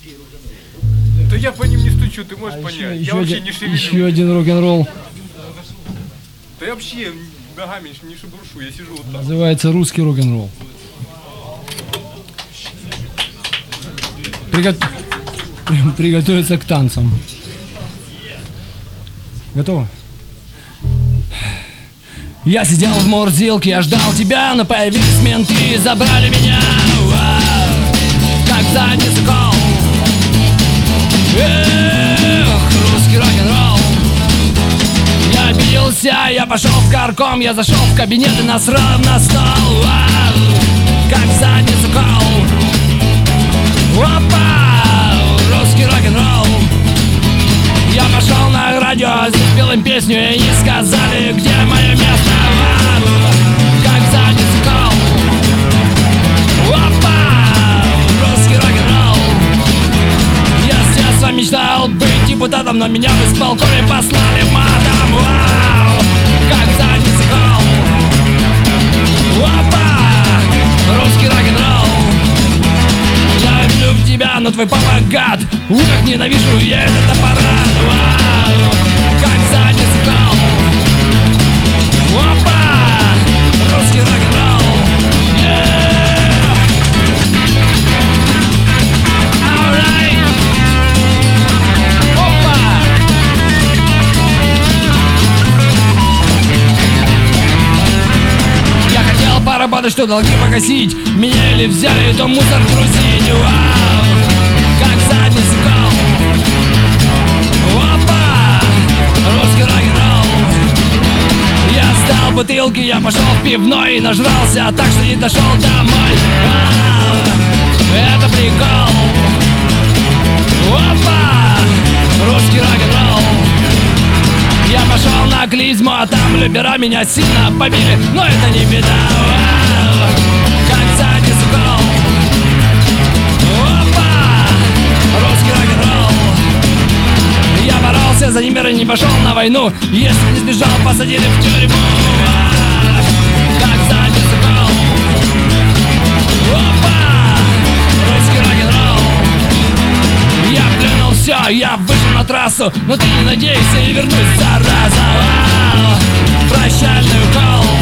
Да я по ним не стучу, ты можешь понять. Я вообще не шевелю. Еще один рок-н-ролл. Да я вообще ногами не шебуршу, я сижу вот так. Называется русский рок-н-ролл. Приготовиться к танцам. Готово? Я сидел в морзилке, я ждал тебя, но появились менты и забрали меня. Как задницу кол. Эх, русский рок-н-ролл. Я обиделся, я пошел в горком, я зашел в кабинет и насрал на стол. Как задницу кол. Опа, русский рок-н-ролл. Я пошел на радио, спел им песню, и они сказали, где мое место. Как задницу кол. Опа, русский рок-н-ролл. Я с детства мечтал быть депутатом, но меня в исполкоме послали матом. Вау, как задницу кол. Опа, русский рок-н-ролл. Я люблю тебя, но твой папа гад. Как ненавижу я этот аппарат. Вау, как задницу кол. Опа, русский рок-н-ролл. Alright. Опа. Я хотел поработать, что долги погасить. Меня или взяли, то мусор грузить. Вау, как задницу кол. Опа, русский рок-н-ролл. Я сдал бутылки, я пошел в пивной и нажрался так, что не дошел домой. Вау, это прикол. Опа, русский рок-н-ролл. Я пошел на клизму, а там любера меня сильно побили, но это не беда. Вау, как задницу кол. Опа, русский рок-н-ролл. Я боролся за мир и не пошел на войну. Если не сбежал, посадили в тюрьму. Вау, как задницу кол. Опа, русский рок-н-ролл. Я плюнул все, я вышел на трассу, но ты не надейся и вернусь, зараза. Вау, прощальный укол.